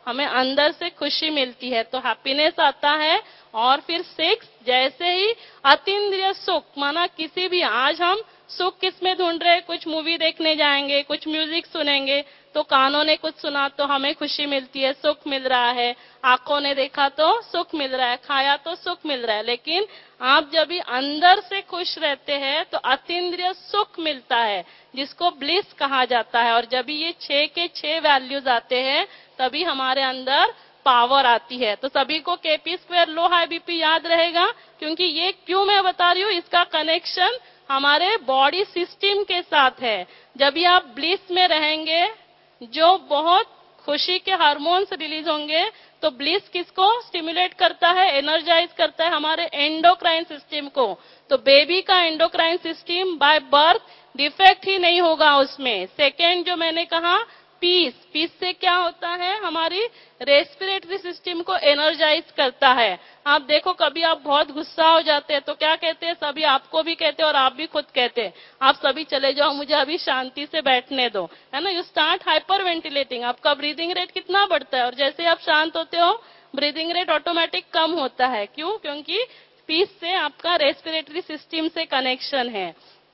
हमें अंदर से खुशी मिलती है, तो हैप्पीनेस आता है। और फिर सिक्स, जैसे ही अतीन्द्रिय सुख, माना किसी भी, आज हम सुख किस में ढूंढ रहे हैं, कुछ मूवी देखने जाएंगे, कुछ म्यूजिक सुनेंगे, तो कानों ने कुछ सुना तो हमें खुशी मिलती है, सुख मिल रहा है, आंखों ने देखा तो सुख मिल रहा है, खाया तो सुख मिल रहा है। लेकिन आप जब भी अंदर से खुश रहते हैं तो अतीन्द्रिय सुख मिलता है, जिसको ब्लिस कहा जाता है। और जब भी ये छह के छह वैल्यूज आते हैं तभी हमारे अंदर पावर आती है। तो सभी को KP square low high BP याद रहेगा, क्योंकि ये क्यों मैं बता रही हूँ, इसका कनेक्शन हमारे बॉडी सिस्टम के साथ है। जब भी आप ब्लिस में रहेंगे, जो बहुत खुशी के हार्मोन्स रिलीज होंगे, तो ब्लिस किसको स्टिमुलेट करता है, एनर्जाइज करता है हमारे एंडोक्राइन सिस्टम को। तो बेबी का endocrine system by birth defect ही नहीं होगा उसमें। सेकेंड जो मैंने कहा, पीस, पीस से क्या होता है, हमारी रेस्पिरेटरी सिस्टम को एनर्जाइज करता है। आप देखो, कभी आप बहुत गुस्सा हो जाते हैं तो क्या कहते हैं, सभी आपको भी कहते हैं और आप भी खुद कहते हैं, आप सभी चले जाओ, मुझे अभी शांति से बैठने दो, है ना। यू स्टार्ट हाइपर वेंटिलेटिंग, आपका ब्रीदिंग रेट कितना बढ़ता है, और जैसे आप शांत होते हो ब्रीदिंग रेट ऑटोमेटिक कम होता है। क्यों? क्योंकि पीस से आपका रेस्पिरेटरी सिस्टम से कनेक्शन है।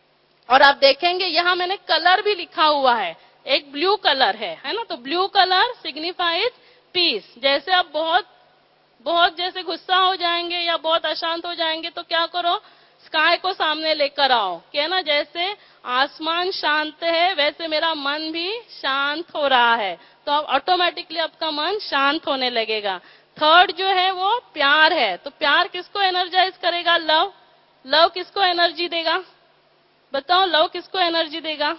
और आप देखेंगे यहाँ मैंने कलर भी लिखा हुआ है, एक ब्लू कलर है, है ना। तो ब्लू कलर सिग्निफाइज पीस। जैसे आप बहुत बहुत जैसे गुस्सा हो जाएंगे या बहुत अशांत हो जाएंगे तो क्या करो, स्काई को सामने लेकर आओ, क्या ना, जैसे आसमान शांत है वैसे मेरा मन भी शांत हो रहा है, तो अब ऑटोमेटिकली आपका मन शांत होने लगेगा। थर्ड जो है वो प्यार है, तो प्यार किसको एनर्जाइज करेगा, लव। लव किसको एनर्जी देगा, बताओ, लव किसको एनर्जी देगा,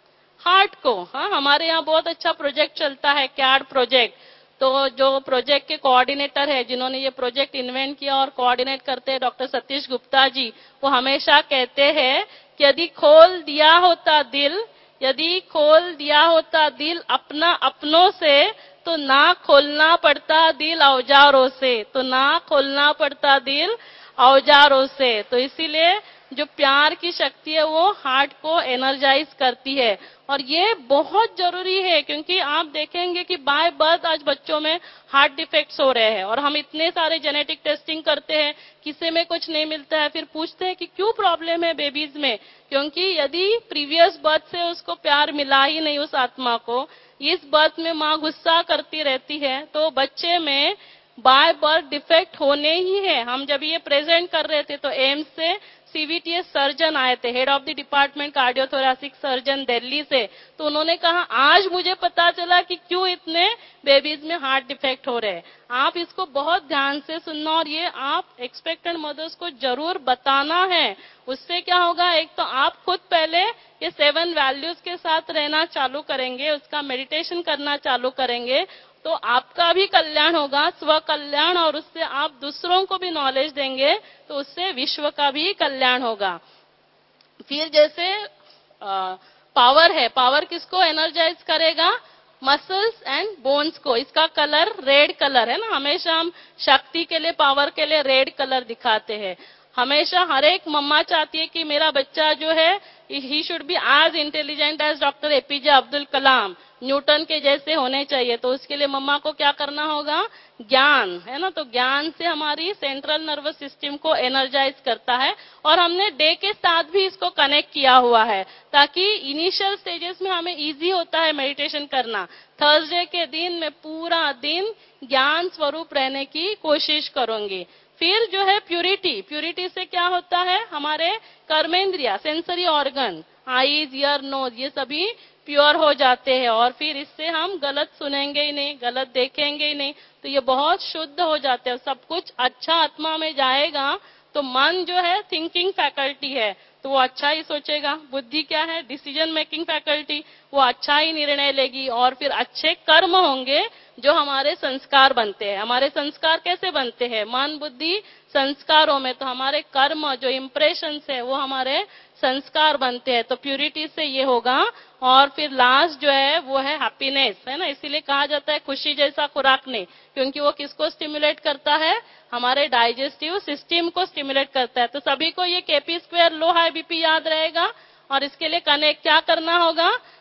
हार्ट को। हाँ, हमारे यहाँ बहुत अच्छा प्रोजेक्ट चलता है, कैड प्रोजेक्ट। तो जो प्रोजेक्ट के कोऑर्डिनेटर है, जिन्होंने ये प्रोजेक्ट इन्वेंट किया और कोऑर्डिनेट करते हैं, डॉक्टर सतीश गुप्ता जी, वो हमेशा कहते हैं कि यदि खोल दिया होता दिल, यदि खोल दिया होता दिल अपना अपनों से, तो ना खोलना पड़ता दिल औजारों से, तो ना खोलना पड़ता दिल औजारों से। तो इसीलिए जो प्यार की शक्ति है वो हार्ट को एनर्जाइज करती है, और ये बहुत जरूरी है। क्योंकि आप देखेंगे कि बाय बर्थ आज बच्चों में हार्ट डिफेक्ट्स हो रहे हैं, और हम इतने सारे जेनेटिक टेस्टिंग करते हैं, किसी में कुछ नहीं मिलता है, फिर पूछते हैं कि क्यों प्रॉब्लम है बेबीज में, क्योंकि यदि प्रीवियस बर्थ से उसको प्यार मिला ही नहीं उस आत्मा को, इस बर्थ में माँ गुस्सा करती रहती है, तो बच्चे में बाय बर्थ डिफेक्ट होने ही है। हम जब ये प्रेजेंट कर रहे थे तो एम्स से सीवीटीएस सर्जन आए थे, head of the department cardiothoracic surgeon Delhi से, तो उन्होंने कहा आज मुझे पता चला कि क्यों इतने बेबीज में हार्ट डिफेक्ट हो रहे हैं। आप इसको बहुत ध्यान से सुनना, और ये आप एक्सपेक्टेंट मदर्स को जरूर बताना है। उससे क्या होगा, एक तो आप खुद पहले ये सेवन वैल्यूज के साथ रहना चालू करेंगे, उसका मेडिटेशन करना चालू करेंगे, तो आपका भी कल्याण होगा, स्व कल्याण, और उससे आप दूसरों को भी नॉलेज देंगे तो उससे विश्व का भी कल्याण होगा। फिर जैसे पावर है, पावर किसको एनर्जाइज करेगा, मसल्स एंड बोन्स को। इसका कलर रेड कलर है ना, हमेशा हम शक्ति के लिए, पावर के लिए रेड कलर दिखाते हैं। हमेशा हर एक मम्मा चाहती है कि मेरा बच्चा जो है he should be as intelligent as doctor APJ Abdul Kalam, Newton के जैसे होने चाहिए। तो उसके लिए मम्मा को क्या करना होगा, ज्ञान, है ना। तो ज्ञान से हमारी सेंट्रल नर्वस सिस्टम को एनर्जाइज करता है, और हमने डे के साथ भी इसको कनेक्ट किया हुआ है, ताकि इनिशियल स्टेजेस में हमें इजी होता है मेडिटेशन करना। थर्सडे के दिन मैं पूरा दिन ज्ञान स्वरूप रहने की कोशिश करूंगी। फिर जो है प्यूरिटी, प्यूरिटी से क्या होता है, हमारे कर्मेंद्रिया, sensory organ, eyes, ear, nose, ये सभी प्योर हो जाते हैं, और फिर इससे हम गलत सुनेंगे ही नहीं, गलत देखेंगे ही नहीं, तो ये बहुत शुद्ध हो जाते हैं। सब कुछ अच्छा आत्मा में जाएगा, तो मन जो है थिंकिंग फैकल्टी है, तो वो अच्छा ही सोचेगा। बुद्धि क्या है, डिसीजन मेकिंग फैकल्टी, वो अच्छा ही निर्णय लेगी, और फिर अच्छे कर्म होंगे जो हमारे संस्कार बनते हैं। हमारे संस्कार कैसे बनते हैं, मन बुद्धि संस्कारों में, तो हमारे कर्म जो इम्प्रेशंस है वो हमारे संस्कार बनते हैं। तो प्यूरिटी से ये होगा। और फिर लास्ट जो है वो है हैप्पीनेस, है ना। इसीलिए कहा जाता है खुशी जैसा खुराक नहीं, क्योंकि वो किसको स्टिमुलेट करता है, हमारे डाइजेस्टिव सिस्टम को स्टिमुलेट करता है। तो सभी को ये KP square low high BP याद रहेगा, और इसके लिए कनेक्ट क्या करना होगा,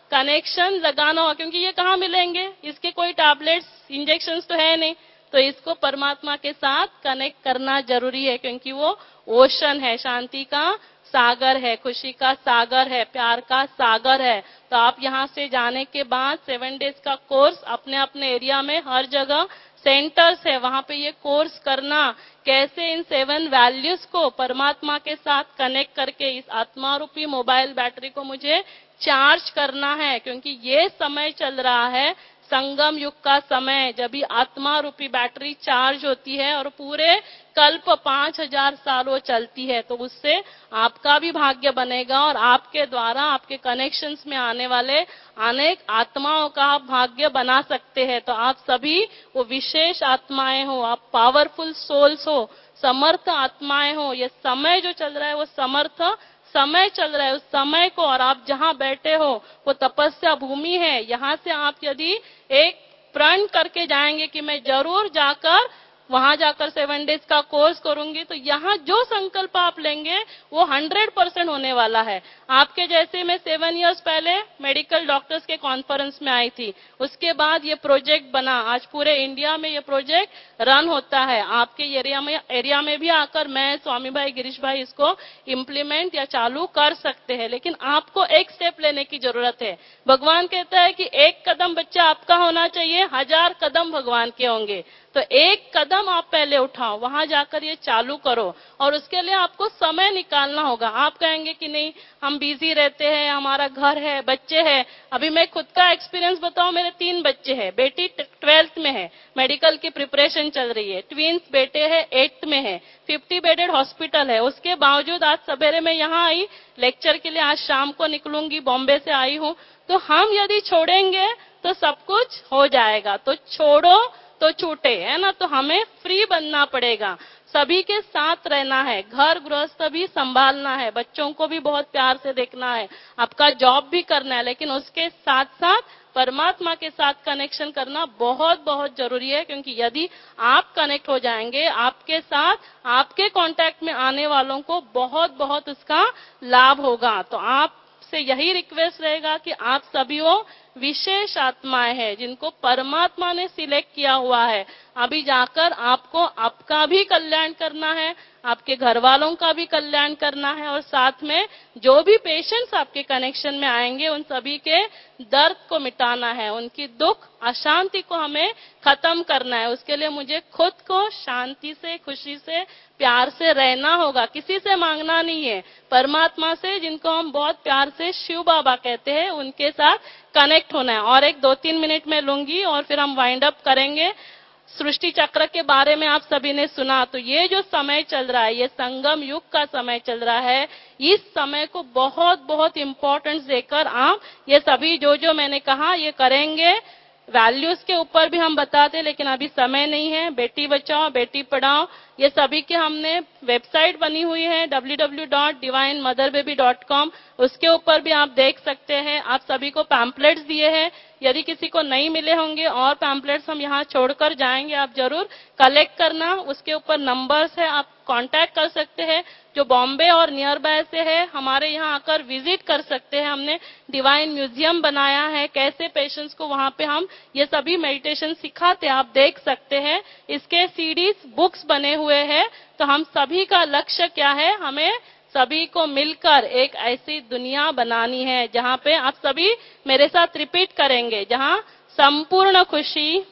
कनेक्शन लगाना होगा, क्योंकि ये कहाँ मिलेंगे, इसके कोई टैबलेट्स इंजेक्शंस तो है नहीं, तो इसको परमात्मा के साथ कनेक्ट करना जरूरी है, क्योंकि वो ओशन है, शांति का सागर है, खुशी का सागर है, प्यार का सागर है। तो आप यहाँ से जाने के बाद सेवन डेज का कोर्स अपने अपने एरिया में हर जगह सेंटर्स है, वहां पे ये कोर्स करना, कैसे इन सेवन वैल्यूज को परमात्मा के साथ कनेक्ट करके इस आत्मा रूपी मोबाइल बैटरी को मुझे चार्ज करना है, क्योंकि ये समय चल रहा है संगम युग का समय, जब भी आत्मा रूपी बैटरी चार्ज होती है और पूरे कल्प पांच हजार साल वो चलती है, तो उससे आपका भी भाग्य बनेगा और आपके द्वारा आपके कनेक्शंस में आने वाले अनेक आत्माओं का आप भाग्य बना सकते हैं। तो आप सभी वो विशेष आत्माएं हो, आप पावरफुल सोल्स हो, समर्थ आत्माएं हो। ये समय जो चल रहा है वो समर्थ समय चल रहा है, उस समय को, और आप जहां बैठे हो वो तपस्या भूमि है। यहाँ से आप यदि एक प्रण करके जाएंगे कि मैं जरूर जाकर वहां जाकर सेवन डेज का कोर्स करूंगी, तो यहाँ जो संकल्प आप लेंगे वो हंड्रेड परसेंट होने वाला है। आपके जैसे मैं सेवन इयर्स पहले मेडिकल डॉक्टर्स के कॉन्फ्रेंस में आई थी, उसके बाद ये प्रोजेक्ट बना, आज पूरे इंडिया में ये प्रोजेक्ट रन होता है। आपके एरिया में एरिया में भी आकर मैं, स्वामी भाई, गिरीश भाई इसको इम्प्लीमेंट या चालू कर सकते हैं, लेकिन आपको एक स्टेप लेने की जरूरत है। भगवान कहता है कि एक कदम बच्चा आपका होना चाहिए, हजार कदम भगवान के होंगे। तो एक कदम आप पहले उठाओ, वहां जाकर ये चालू करो, और उसके लिए आपको समय निकालना होगा। आप कहेंगे कि नहीं हम बिजी रहते हैं, हमारा घर है, बच्चे हैं। अभी मैं खुद का एक्सपीरियंस बताऊं, मेरे तीन बच्चे हैं, बेटी ट्वेल्थ में है, मेडिकल की प्रिपरेशन चल रही है, ट्विंस बेटे है एट्थ में है, फिफ्टी बेडेड हॉस्पिटल है। उसके बावजूद आज सवेरे में यहाँ आई लेक्चर के लिए, आज शाम को निकलूंगी, बॉम्बे से आई हूँ। तो हम यदि छोड़ेंगे तो सब कुछ हो जाएगा, तो छोड़ो तो छूटे, है ना। तो हमें फ्री बनना पड़ेगा, सभी के साथ रहना है, घर गृहस्थ भी संभालना है, बच्चों को भी बहुत प्यार से देखना है, आपका जॉब भी करना है, लेकिन उसके साथ साथ परमात्मा के साथ कनेक्शन करना बहुत बहुत जरूरी है। क्योंकि यदि आप कनेक्ट हो जाएंगे, आपके साथ आपके कांटेक्ट में आने वालों को बहुत बहुत उसका लाभ होगा। तो आप से यही रिक्वेस्ट रहेगा कि आप सभी वो विशेष आत्माएं हैं जिनको परमात्मा ने सिलेक्ट किया हुआ है। अभी जाकर आपको आपका भी कल्याण करना है, आपके घर वालों का भी कल्याण करना है, और साथ में जो भी पेशेंट्स आपके कनेक्शन में आएंगे उन सभी के दर्द को मिटाना है, उनकी दुख अशांति को हमें खत्म करना है। उसके लिए मुझे खुद को शांति से, खुशी से, प्यार से रहना होगा, किसी से मांगना नहीं है, परमात्मा से, जिनको हम बहुत प्यार से शिव बाबा कहते हैं, उनके साथ कनेक्ट होना है। और एक दो तीन मिनट में लूंगी और फिर हम वाइंड अप करेंगे। सृष्टि चक्र के बारे में आप सभी ने सुना, तो ये जो समय चल रहा है, ये संगम युग का समय चल रहा है। इस समय को बहुत बहुत इम्पोर्टेंस देकर आप ये सभी जो जो मैंने कहा ये करेंगे। वैल्यूज के ऊपर भी हम बताते, लेकिन अभी समय नहीं है। बेटी बचाओ बेटी पढ़ाओ, ये सभी के हमने वेबसाइट बनी हुई है W W W dot divine mother baby dot com, उसके ऊपर भी आप देख सकते हैं। आप सभी को पैम्पलेट्स दिए हैं, यदि किसी को नहीं मिले होंगे और पैम्पलेट्स हम यहाँ छोड़कर जाएंगे, आप जरूर कलेक्ट करना। उसके ऊपर नंबर्स है, आप कांटेक्ट कर सकते हैं। जो बॉम्बे और नियर बाय से है, हमारे यहाँ आकर विजिट कर सकते हैं। हमने डिवाइन म्यूजियम बनाया है, कैसे पेशेंट्स को वहाँ पे हम ये सभी मेडिटेशन सिखाते हैं, आप देख सकते हैं। इसके सीडीज बुक्स बने हुए हैं। तो हम सभी का लक्ष्य क्या है, हमें सभी को मिलकर एक ऐसी दुनिया बनानी है जहाँ पे आप सभी मेरे साथ रिपीट करेंगे, जहाँ संपूर्ण खुशी,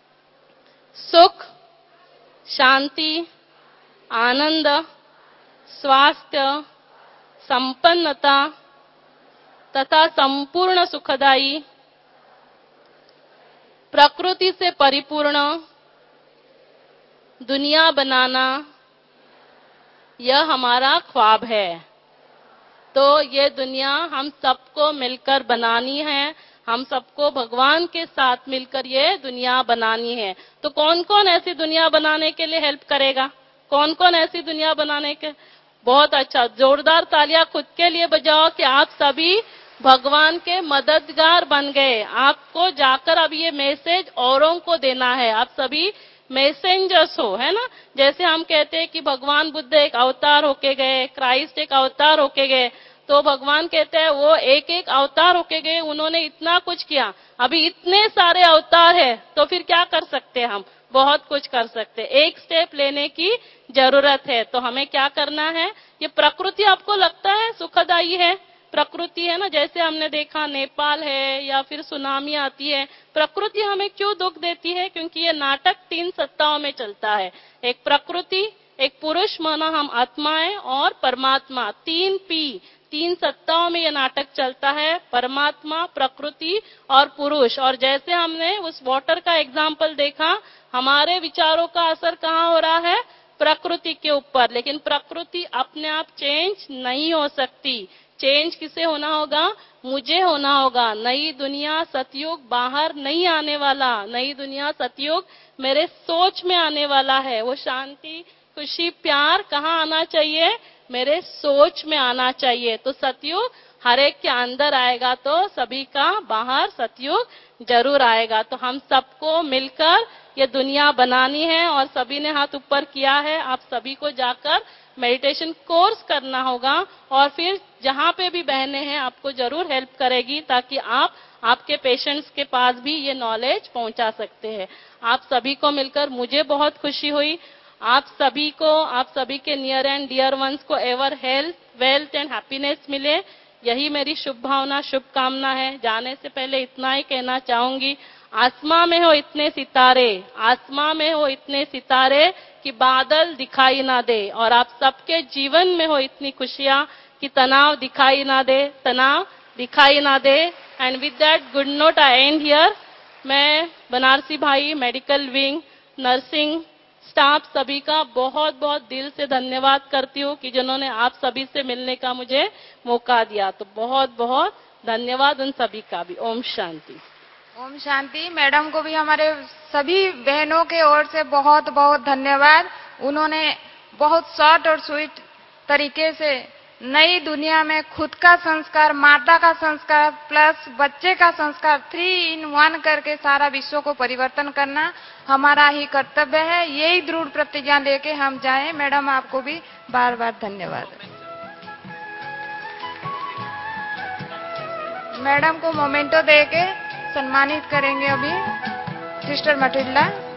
सुख, शांति, आनंद, स्वास्थ्य, संपन्नता तथा संपूर्ण सुखदायी, प्रकृति से परिपूर्ण दुनिया बनाना, यह हमारा ख्वाब है। तो ये दुनिया हम सबको मिलकर बनानी है, हम सबको भगवान के साथ मिलकर ये दुनिया बनानी है। तो कौन कौन ऐसी दुनिया बनाने के लिए हेल्प करेगा, कौन कौन ऐसी दुनिया बनाने के, बहुत अच्छा, जोरदार तालियां खुद के लिए बजाओ कि आप सभी भगवान के मददगार बन गए। आपको जाकर अब ये मैसेज औरों को देना है, आप सभी मैसेंजर्स हो, है ना। जैसे हम कहते हैं कि भगवान बुद्ध एक अवतार होके गए, क्राइस्ट एक अवतार होके गए, तो भगवान कहते हैं वो एक एक अवतार होके गए, उन्होंने इतना कुछ किया, अभी इतने सारे अवतार है, तो फिर क्या कर सकते हैं हम? बहुत कुछ कर सकते हैं। एक स्टेप लेने की जरूरत है। तो हमें क्या करना है? ये प्रकृति आपको लगता है सुखदायी है? प्रकृति है ना, जैसे हमने देखा नेपाल है या फिर सुनामी आती है, प्रकृति हमें क्यों दुख देती है? क्योंकि ये नाटक तीन सत्ताओं में चलता है। एक प्रकृति, एक पुरुष माना हम आत्माएं, और परमात्मा, तीन पी, तीन सत्ताओं में ये नाटक चलता है, परमात्मा, प्रकृति और पुरुष। और जैसे हमने उस वाटर का एग्जाम्पल देखा, हमारे विचारों का असर कहाँ हो रहा है? प्रकृति के ऊपर। लेकिन प्रकृति अपने आप चेंज नहीं हो सकती। चेंज किसे होना होगा? मुझे होना होगा। नई दुनिया सतयुग बाहर नहीं आने वाला, नई दुनिया सतयुग मेरे सोच में आने वाला है। वो शांति, खुशी, प्यार कहाँ आना चाहिए? मेरे सोच में आना चाहिए। तो सतयुग हर एक के अंदर आएगा तो सभी का बाहर सतयुग जरूर आएगा। तो हम सबको मिलकर ये दुनिया बनानी है, और सभी ने हाथ ऊपर किया है। आप सभी को जाकर मेडिटेशन कोर्स करना होगा, और फिर जहाँ पे भी बहनें हैं आपको जरूर हेल्प करेगी, ताकि आप आपके पेशेंट्स के पास भी ये नॉलेज पहुंचा सकते हैं। आप सभी को मिलकर मुझे बहुत खुशी हुई। आप सभी को, आप सभी के नियर एंड डियर वंस को ever health, wealth and happiness मिले, यही मेरी शुभ भावना, शुभकामना है। जाने से पहले इतना ही कहना चाहूंगी, आसमां में हो इतने सितारे, आसमां में हो इतने सितारे कि बादल दिखाई ना दे, और आप सबके जीवन में हो इतनी खुशियां कि तनाव दिखाई ना दे, तनाव दिखाई ना दे। And with that good note I end here. मैं बनारसी भाई, मेडिकल विंग, नर्सिंग स्टाफ सभी का बहुत बहुत दिल से धन्यवाद करती हूँ कि जिन्होंने आप सभी से मिलने का मुझे मौका दिया। तो बहुत बहुत धन्यवाद उन सभी का भी। ओम शांति। ओम शांति। मैडम को भी हमारे सभी बहनों के ओर से बहुत बहुत धन्यवाद। उन्होंने बहुत शॉर्ट और स्वीट तरीके से नई दुनिया में खुद का संस्कार, माता का संस्कार प्लस बच्चे का संस्कार, थ्री इन वन करके सारा विश्व को परिवर्तन करना हमारा ही कर्तव्य है। यही दृढ़ प्रतिज्ञा लेके हम जाएं। मैडम आपको भी बार बार धन्यवाद। मैडम को मोमेंटो दे के सम्मानित करेंगे अभी सिस्टर मटिल्डा।